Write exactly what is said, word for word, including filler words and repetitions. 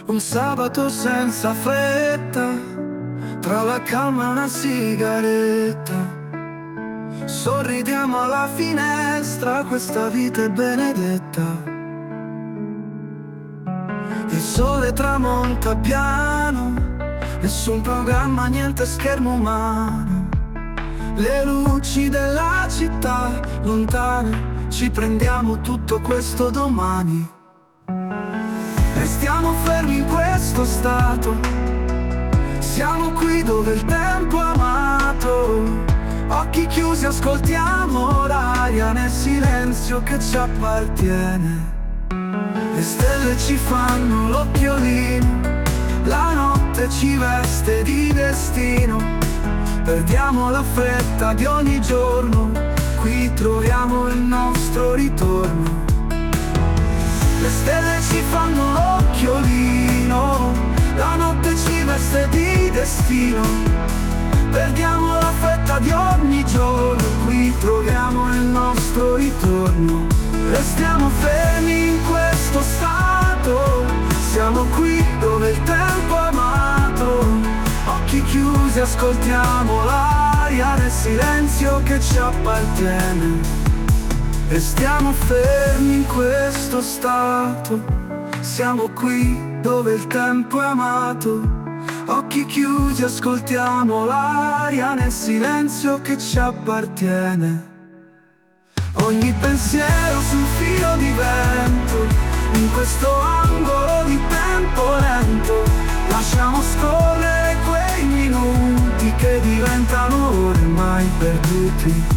Un sabato senza fretta, tra la calma e una sigaretta. Sorridiamo alla finestra, questa vita è benedetta. Il sole tramonta piano, nessun programma, niente schermo umano. Le luci della città lontane, ci prendiamo tutto questo domani. Restiamo fermi in questo stato, siamo qui dove il tempo è amato. Occhi chiusi ascoltiamo l'aria nel silenzio che ci appartiene. Le stelle ci fanno l'occhiolino, la notte ci veste di destino. Perdiamo la fretta di ogni giorno, qui troviamo il nostro ritorno. Le stelle ci fanno l'occhiolino, la notte ci veste di destino. Perdiamo la fretta di ogni giorno, qui troviamo il nostro ritorno. Restiamo fermi in questo stato, siamo qui dove il tempo è amato. Occhi chiusi ascoltiamo l'aria nel silenzio che ci appartiene. Restiamo fermi in questo stato, siamo qui dove il tempo è amato. Occhi chiusi ascoltiamo l'aria nel silenzio che ci appartiene. Ogni pensiero su un filo di vento, in questo angolo di tempo lento. Lasciamo scorrere quei minuti che diventano ore mai perduti.